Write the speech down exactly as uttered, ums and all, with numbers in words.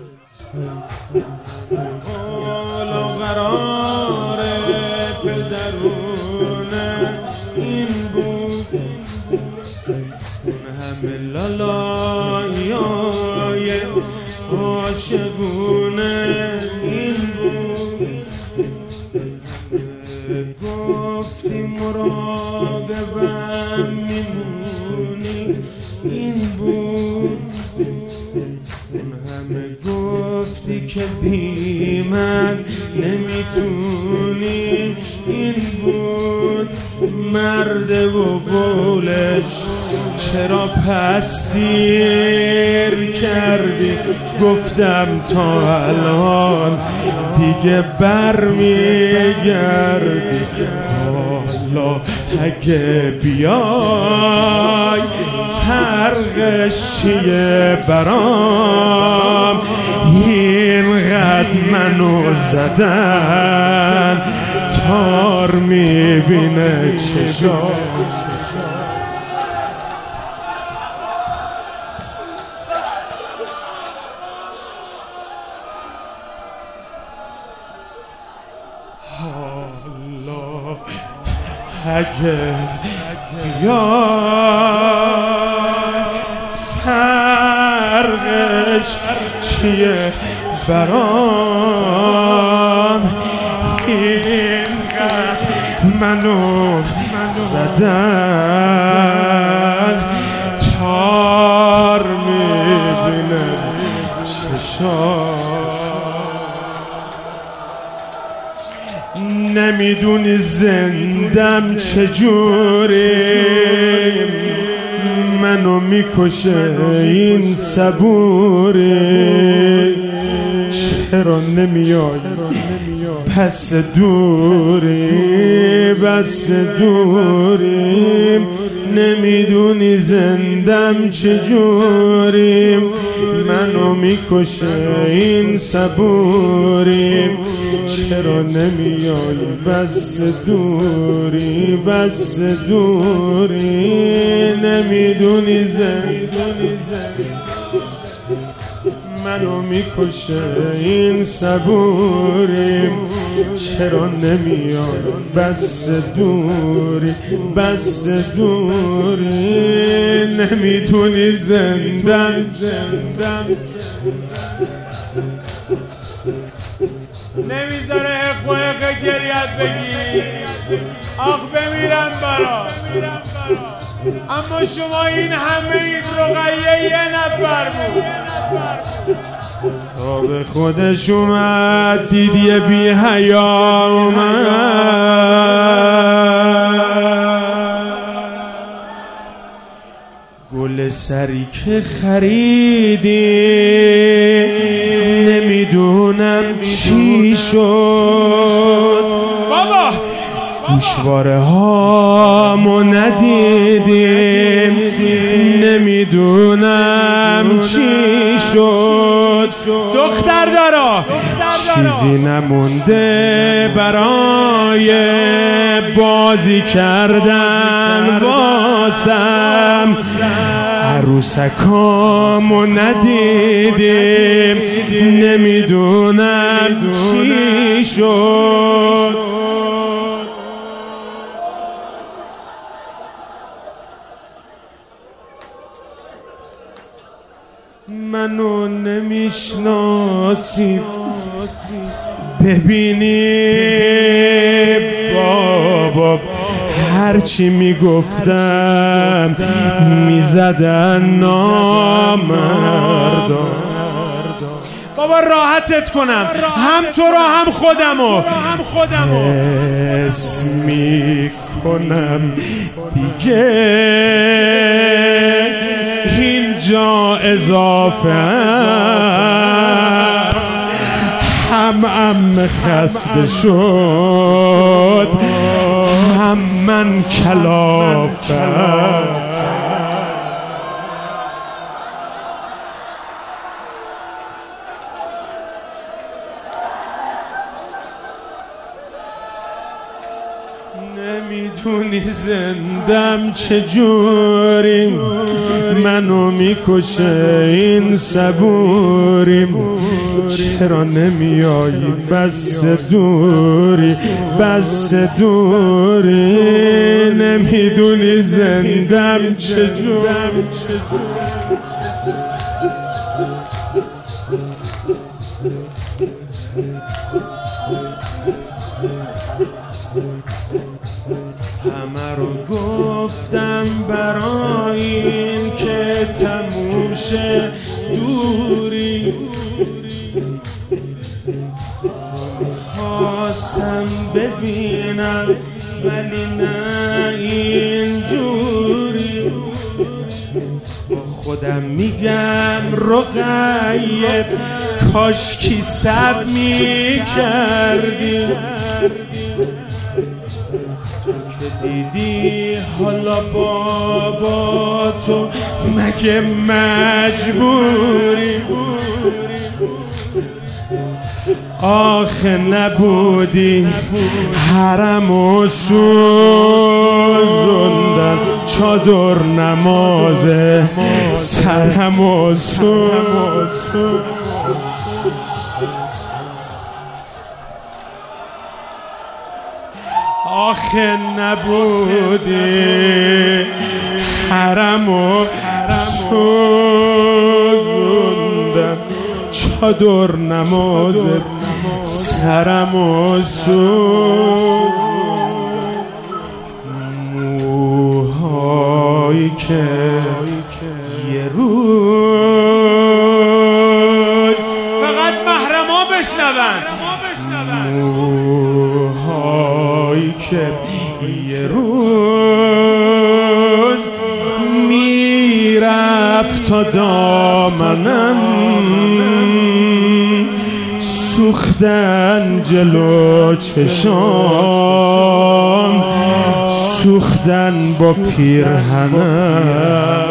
حالا قرار پدرون این بود، اون همه لالایای عاشقونه این بود. گفتی مراقبم میمونی این بود، اون همه گفتی که بی من نمیتونی این بود. مرده و قولش چرا پس دیر کردی، گفتم تا الان دیگه برمیگردی. حالا اگه بیای فرقش چیه برام، اینقدر منو زدن تار میبینه چشام. حالا اگه بیای فرقش چیه برام، اینقدر منو زدن تار میبینه چشام. نمیدونی زندم چجوری منو میکشه این صبوری، چرا نمیای پس دوری بس دوریم. نمیدونی زندم چجوری منو میکشه این صبوری، چرا نمیای بس دوری بس دوری. نمیدونی زندونی منو میکشه این صبوری، چرا نمیای بس دوری بس دوری. نمیدونی زندن زندن نمیذاره حق و حق گریت بگی، آخ بمیرم برا. اما شما این همه این رقیه یه نفر بود، تا به خودش اومد دید یه بی حیا اومد. گل سری که خریدی نمیدونم چی شد، بابا گوشواره هامو ندیدیم نمیدونم چی شد. دختر دارا چیزی نمونده برای بازی کردن واسم، عروسکامو ندیدیم نمیدونم چی شد. منو نمیشناسی ببینی بابا، هرچی میگفتم میزدن نامردان. بابا راحتت کنم، هم تو رو هم خودمو حس میکنم دیگه اینجا اضافه هم ام خسته شد هم من کلافم. نمیدونی زندم چجوری منو میکشه این صبوری، چرا نمیایی بس دوری بس دوری نمیدونی زندم چجور همه رو گفتم برای این که تموم شه دوری خواستم ببینم ولی نه اینجوری با خودم میگم رقیه کاش کی صبر میکردی که دیدی حالا بابا تو مگه مجبوری آخه نبودی حرمو سوزوندن چادر نمازه سرمو سوزوندن آخه نبودی حرمو سوزوندن چادر نماز سرمو سوزوندن موهایی که یه روز فقط محرما بشنون موهایی که یه روز میرفت تا دامنم سوختن جلو چشام سوختن با پیرهنم